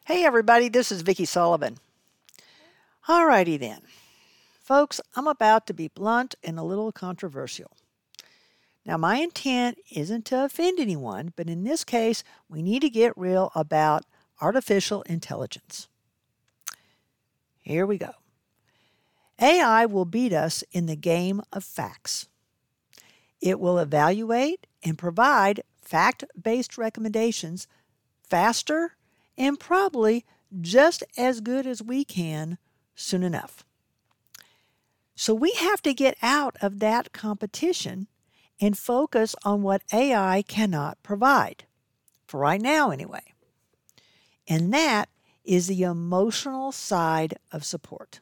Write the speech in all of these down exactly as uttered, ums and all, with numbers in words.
Hey everybody, this is Vicki Sullivan. Alrighty then. Folks, I'm about to be blunt and a little controversial. Now my intent isn't to offend anyone, but in this case, we need to get real about artificial intelligence. Here we go. A I will beat us in the game of facts. It will evaluate and provide fact-based recommendations faster and probably just as good as we can soon enough. So we have to get out of that competition and focus on what A I cannot provide, for right now anyway. And that is the emotional side of support.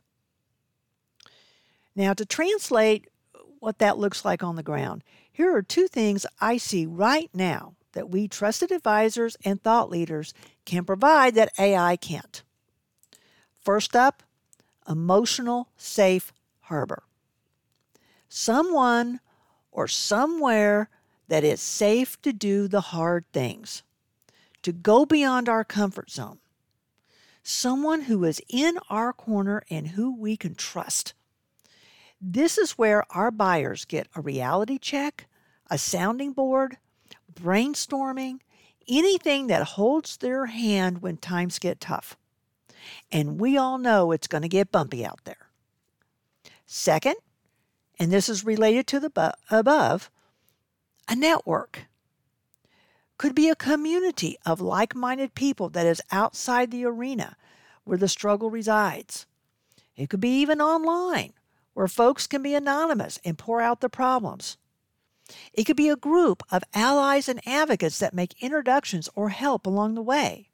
Now, to translate what that looks like on the ground, here are two things I see right now that we trusted advisors and thought leaders can provide that A I can't. First up, emotional safe harbor. Someone or somewhere that is safe to do the hard things, to go beyond our comfort zone. Someone who is in our corner and who we can trust. This is where our buyers get a reality check, a sounding board, brainstorming, anything that holds their hand when times get tough. And we all know it's going to get bumpy out there. Second, and this is related to the bu- above, a network. Could be a community of like-minded people that is outside the arena where the struggle resides. It could be even online, where folks can be anonymous and pour out their problems. It could be a group of allies and advocates that make introductions or help along the way.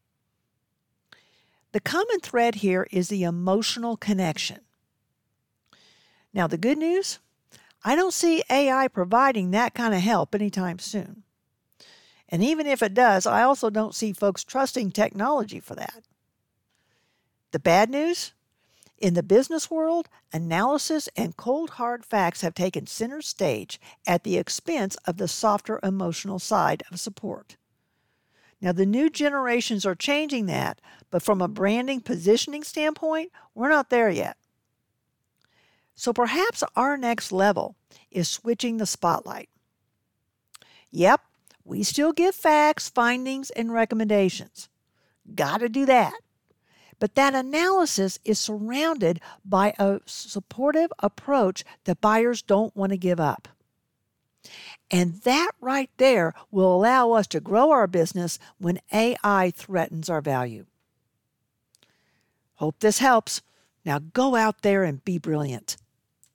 The common thread here is the emotional connection. Now, the good news? I don't see A I providing that kind of help anytime soon. And even if it does, I also don't see folks trusting technology for that. The bad news? In the business world, analysis and cold hard facts have taken center stage at the expense of the softer emotional side of support. Now, the new generations are changing that, but from a branding positioning standpoint, we're not there yet. So perhaps our next level is switching the spotlight. Yep, we still give facts, findings, and recommendations. Got to do that. But that analysis is surrounded by a supportive approach that buyers don't want to give up. And that right there will allow us to grow our business when A I threatens our value. Hope this helps. Now go out there and be brilliant.